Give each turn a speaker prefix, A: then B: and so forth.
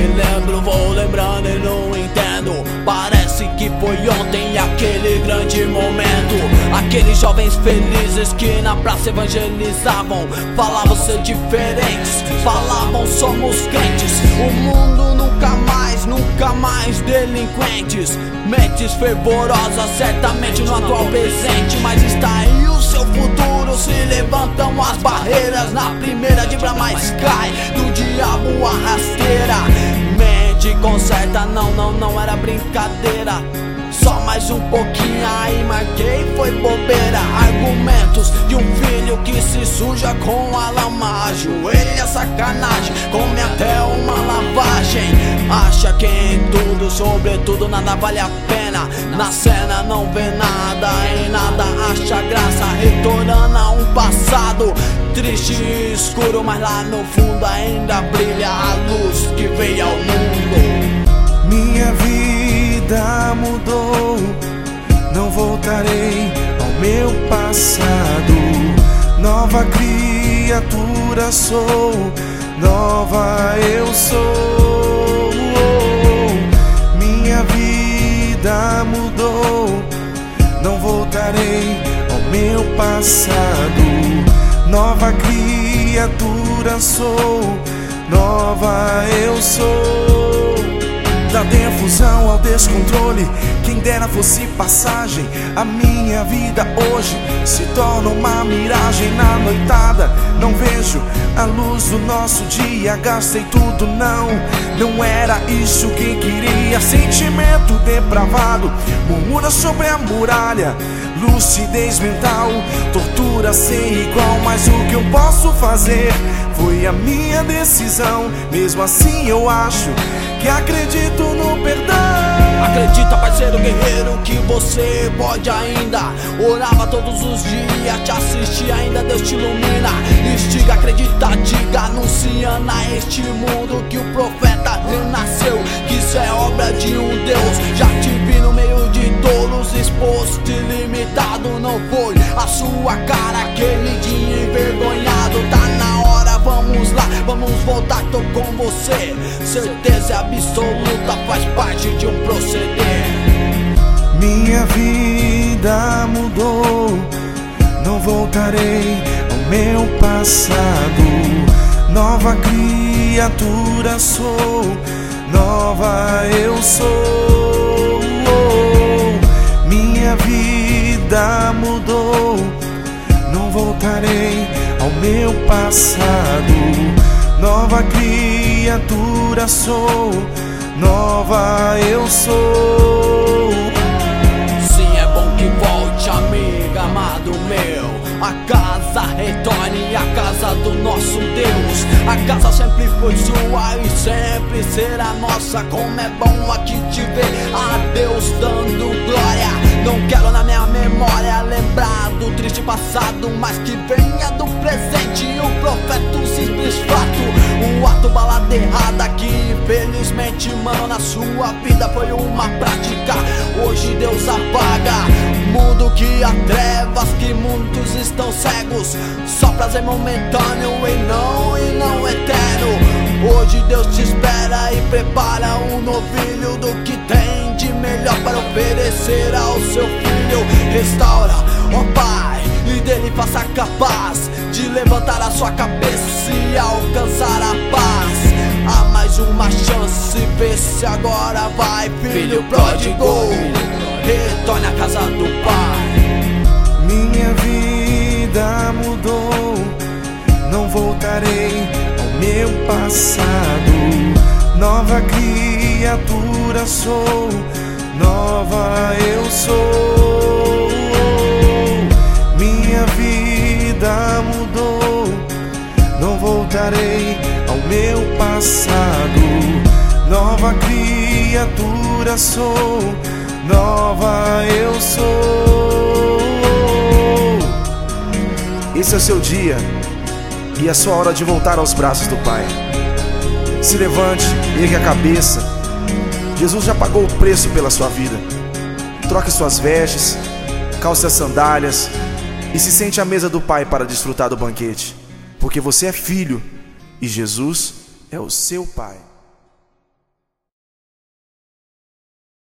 A: lembro, vou lembrando e não entendo. Parece que foi ontem aquele grande momento. Aqueles jovens felizes que na praça evangelizavam, falavam ser diferentes, falavam somos crentes. O mundo nunca mais delinquentes. Mentes fervorosas certamente no atual presente, mas está aí o seu futuro. Se levantam as barreiras, na primeira de mais cai do diabo a rasteira. Mente conserta, não era brincadeira. Só mais um pouquinho aí marquei, foi bobeira. Argumentos de um filho que se suja com a lama, ajoelha sacanagem, come até uma lavagem. Acha que em tudo, sobretudo, nada vale a pena. Na cena não vê nada, em nada acha graça. Retornando a um passado triste e escuro, mas lá no fundo ainda brilha a luz que veio ao mundo.
B: Minha vida mudou, não voltarei ao meu passado. Nova criatura sou, nova eu sou. Minha vida mudou, não voltarei ao meu passado. Nova criatura sou, nova eu sou. Da confusão ao descontrole, quem dera fosse passagem. A minha vida hoje se torna uma miragem. Na noitada não vejo a luz do nosso dia. Gastei tudo, não era isso que queria. Sentimento depravado, murmura sobre a muralha. Lucidez mental, tortura sem igual. Mas o que eu posso fazer foi a minha decisão. Mesmo assim eu acho que acredito no perdão.
A: Acredita, parceiro guerreiro, que você pode ainda. Orava todos os dias, te assistia, ainda Deus te ilumina. Instiga, acredita, diga, anunciando a este mundo que o profeta renasceu, que isso é obra de um Deus. Já te vi no meio de tolos, exposto e limitado. Não foi a sua cara aquele dia envergonhado. Tá na hora, vamos lá, vamos voltar, tô com você. Certeza absoluta, faz parte de um proceder.
B: Minha vida mudou, não voltarei ao meu passado. Nova criatura sou, nova eu sou. Minha vida mudou, não voltarei ao meu passado. Nova criatura sou, nova eu sou.
A: Sim, é bom que volte, amigo amado meu. A casa retorne, a casa do nosso Deus. A casa sempre foi sua e sempre será nossa. Como é bom aqui te ver, a Deus dando glória. Não quero na minha memória lembrar do triste passado, mas que venha do presente o profeta, um simples fato. Um ato balada errada que infelizmente, mano, na sua vida foi uma prática. Hoje Deus apaga, mundo que há trevas, que muitos estão cegos. Só prazer momentâneo e não eterno. Hoje Deus te espera e prepara um novilho do que tem de melhor para oferecer ao seu filho. Restaura, ó Pai, e dele faça capaz de levantar a sua cabeça e alcançar a paz. Há mais uma chance, vê se agora vai, filho pródigo, retorne à casa do Pai.
B: Minha vida mudou, não voltarei ao meu passado. Nova criatura sou, nova eu sou. Minha vida mudou, não voltarei ao meu passado. Nova criatura sou, nova eu sou. Esse é o seu dia e a sua hora de voltar aos braços do Pai. Se levante, ergue a cabeça. Jesus já pagou o preço pela sua vida. Troque suas vestes, calce as sandálias e se sente à mesa do Pai para desfrutar do banquete, porque você é filho e Jesus é o seu Pai.